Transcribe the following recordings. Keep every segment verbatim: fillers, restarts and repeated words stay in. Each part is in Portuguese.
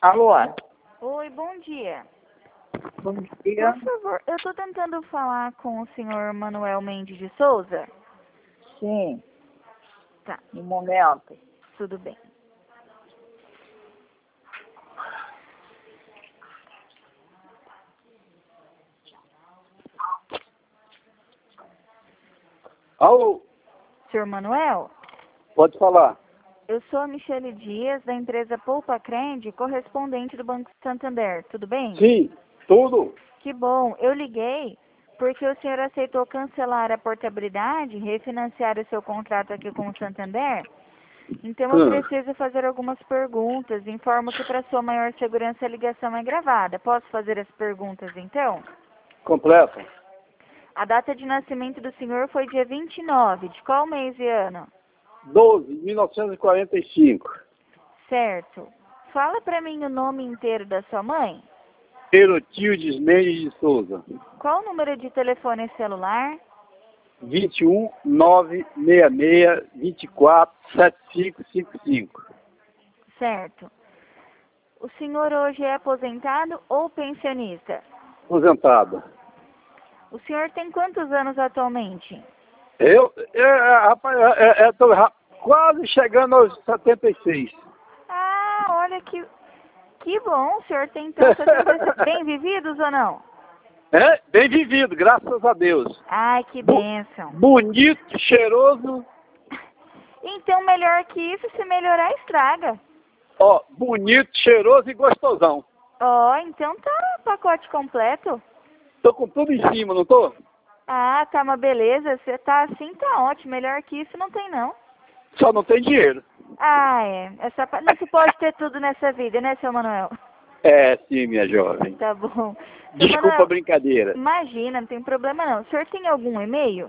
Alô? Oi, bom dia. Bom dia. Por favor, eu estou tentando falar com o senhor Manuel Mendes de Souza. Sim, Tá, no momento. tudo bem. Alô, Senhor Manuel, pode falar. eu sou a Michele Dias, da empresa Poupa Crende, correspondente do Banco Santander. Tudo bem? Sim, tudo. Que bom. Eu liguei porque o senhor aceitou cancelar a portabilidade, refinanciar o seu contrato aqui com o Santander. Então eu Hum. preciso fazer algumas perguntas. Informo que para sua maior segurança a ligação é gravada. Posso fazer as perguntas então? Completa. A data de nascimento do senhor foi dia vinte e nove. De qual mês e ano? doze, mil novecentos e quarenta e cinco. Certo. Fala para mim o nome inteiro da sua mãe. Erotildes Mendes de Souza. Qual o número de telefone celular? vinte e um, nove seis seis, vinte e quatro, setenta e cinco cinquenta e cinco. Certo. O senhor hoje é aposentado ou pensionista? Aposentado. O senhor tem quantos anos atualmente? Eu, eu, rapaz, eu, eu, eu tô ra- quase chegando aos setenta e seis. Ah, olha que, que bom. O senhor tem então setenta e sete. Bem vividos ou não? É, bem vivido, graças a Deus. Ai, que Bu- bênção. bonito, cheiroso, Então, melhor que isso, se melhorar, estraga. ó, bonito, cheiroso e gostosão. Ó, então tá pacote completo. Tô com tudo em cima, não tô? Ah, tá uma beleza. Você tá assim, tá ótimo. Melhor que isso não tem, não. Só não tem dinheiro. Ah, é. Essa, pa- não se pode ter tudo nessa vida, né, seu Manuel? É, sim, minha jovem. Tá bom. Seu Desculpa a Manuel, brincadeira. imagina, não tem problema não. O senhor tem algum e-mail?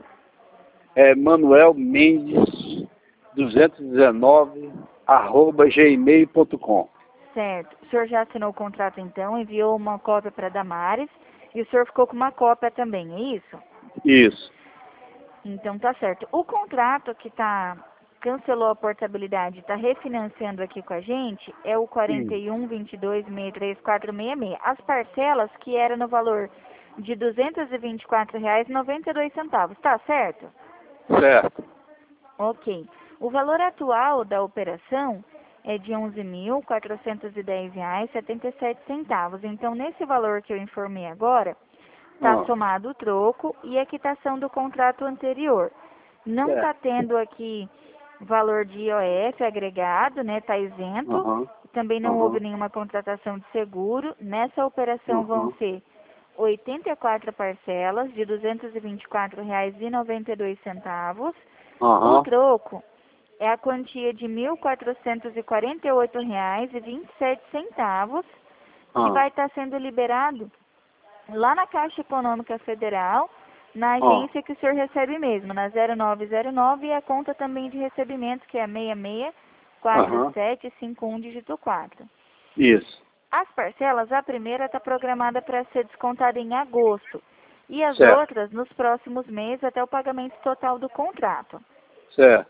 É Manuel Mendes duzentos e dezenove arroba gmail ponto com. Certo. O senhor já assinou o contrato então, enviou uma cópia para Damares e o senhor ficou com uma cópia também, é isso? Isso. Então tá certo. O contrato que tá cancelou a portabilidade, está refinanciando aqui com a gente, é o quarenta e um, vinte e dois, sessenta e três, quatrocentos e sessenta e seis. As parcelas que eram no valor de duzentos e vinte e quatro reais e noventa e dois centavos, tá certo? Certo. Ok. O valor atual da operação é de onze mil quatrocentos e dez reais e setenta e sete centavos. Então, nesse valor que eu informei agora, está Ah, somado o troco e a quitação do contrato anterior. Não certo. está tendo aqui valor de I O F agregado, né? Está isento. Aham. Também não Aham. houve nenhuma contratação de seguro. Nessa operação vão Aham. ser oitenta e quatro parcelas de duzentos e vinte e quatro reais e noventa e dois centavos. O Aham. troco é a quantia de mil quatrocentos e quarenta e oito reais e vinte e sete centavos, que Ah. vai estar sendo liberado lá na Caixa Econômica Federal, na Ah. agência que o senhor recebe mesmo, na zero nove zero nove, e a conta também de recebimento, que é seis seis quatro sete cinco um dígito quatro. Isso. As parcelas, a primeira está programada para ser descontada em agosto, e as Certo. outras nos próximos meses até o pagamento total do contrato. Certo.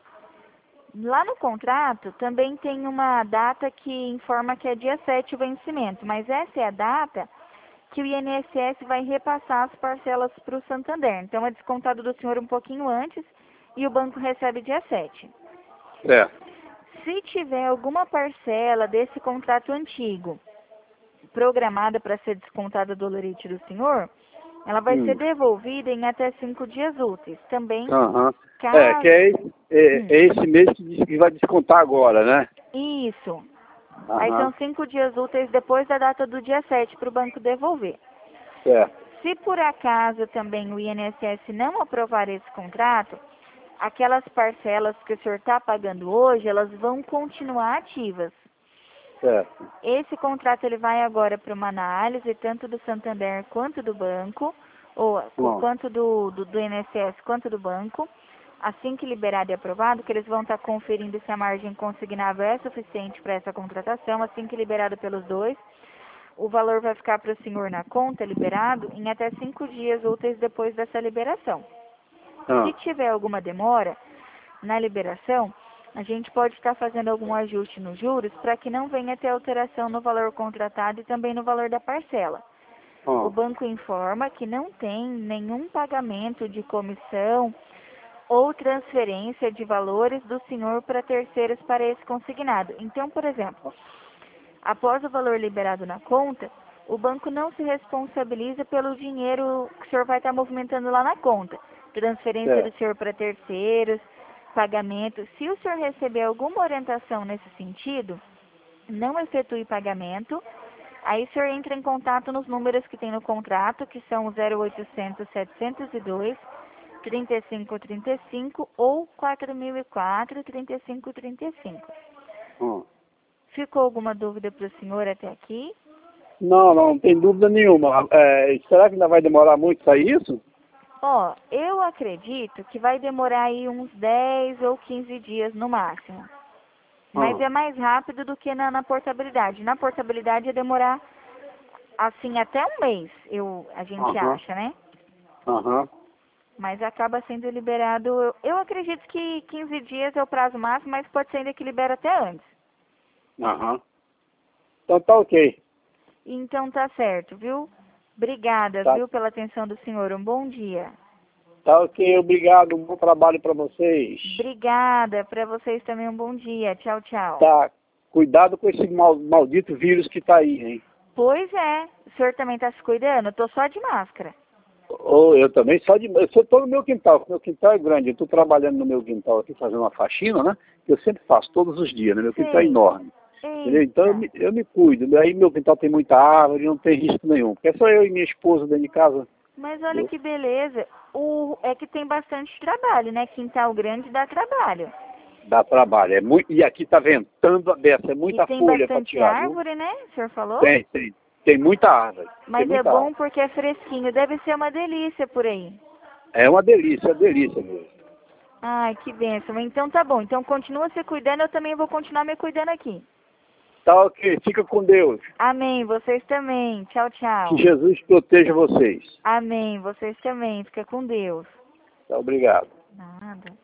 Lá no contrato também tem uma data que informa que é dia sete o vencimento, mas essa é a data que o I N S S vai repassar as parcelas para o Santander. Então é descontado do senhor um pouquinho antes e o banco recebe dia sete. Certo. Se tiver alguma parcela desse contrato antigo programada para ser descontada do lerite do senhor, ela vai Hum. ser devolvida em até cinco dias úteis. Também, Aham. caso... É, que é, esse- é, Hum. é esse mês que diz que vai descontar agora, né? Isso. Aí Aham. são cinco dias úteis depois da data do dia sete para o banco devolver. Certo. Se por acaso também o I N S S não aprovar esse contrato, aquelas parcelas que o senhor está pagando hoje, elas vão continuar ativas. Certo. Esse contrato ele vai agora para uma análise, tanto do Santander quanto do banco, ou Bom. quanto do, do, do I N S S quanto do banco. Assim que liberado e aprovado, que eles vão estar conferindo se a margem consignável é suficiente para essa contratação, assim que liberado pelos dois, o valor vai ficar para o senhor na conta, liberado, em até cinco dias úteis depois dessa liberação. Ah. Se tiver alguma demora na liberação, A gente pode estar fazendo algum ajuste nos juros para que não venha ter alteração no valor contratado e também no valor da parcela. O Ah, banco informa que não tem nenhum pagamento de comissão ou transferência de valores do senhor para terceiros para esse consignado. Então, por exemplo, após o valor liberado na conta, o banco não se responsabiliza pelo dinheiro que o senhor vai estar movimentando lá na conta. Transferência certo. do senhor para terceiros, pagamento. Se o senhor receber alguma orientação nesse sentido, não efetue pagamento. Aí o senhor entra em contato nos números que tem no contrato, que são o zero oitocentos, setecentos e dois, trinta e cinco trinta e cinco ou quatro mil e quatro, trinta e cinco trinta e cinco. Ah. Ficou alguma dúvida para o senhor até aqui? Não, não, não tem dúvida nenhuma. É, será que ainda vai demorar muito sair isso? Ó, eu acredito que vai demorar aí uns dez ou quinze dias no máximo. Mas Ah. é mais rápido do que na, na portabilidade. Na portabilidade ia demorar, assim, até um mês, eu, a gente Aham. acha, né? Aham. Mas acaba sendo liberado, eu, eu acredito que quinze dias é o prazo máximo, mas pode ser ainda que libera até antes. Aham. Então tá ok. Então tá certo, viu? Obrigada, Tá, viu, pela atenção do senhor. Um bom dia. tá ok, obrigado. Um bom trabalho para vocês. Obrigada, para vocês também um bom dia. Tchau, tchau. Tá. Cuidado com esse mal, maldito vírus que tá aí, hein? Pois é, o senhor também tá se cuidando? Eu tô só de máscara. Ou eu também, só de. Eu estou no meu quintal, meu quintal é grande. Eu estou trabalhando no meu quintal aqui, fazendo uma faxina, né? Que eu sempre faço, todos os dias, né? Meu quintal é Sei. enorme. Entendeu? Então eu Eita. me, eu me cuido. Aí meu quintal tem muita árvore, não tem risco nenhum. Porque é só eu e minha esposa dentro de casa. Mas olha Entendeu? que beleza. O, é que tem bastante trabalho, né? Quintal grande dá trabalho. Dá trabalho. É muito, e aqui tá ventando a beça, é E muita tem folha para bastante tirar, viu? árvore, né? O senhor falou? Tem, tem. Tem muita árvore. Tem Mas é muita bom árvore. porque é fresquinho. Deve ser uma delícia por aí. É uma delícia, é uma delícia mesmo. Ai, que bênção. Então tá bom. Então continua se cuidando, eu também vou continuar me cuidando aqui. Tá ok, fica com Deus. Amém. Vocês também. Tchau, tchau. Que Jesus proteja vocês. Amém. Vocês também. Fica com Deus. Tá, obrigado. Nada.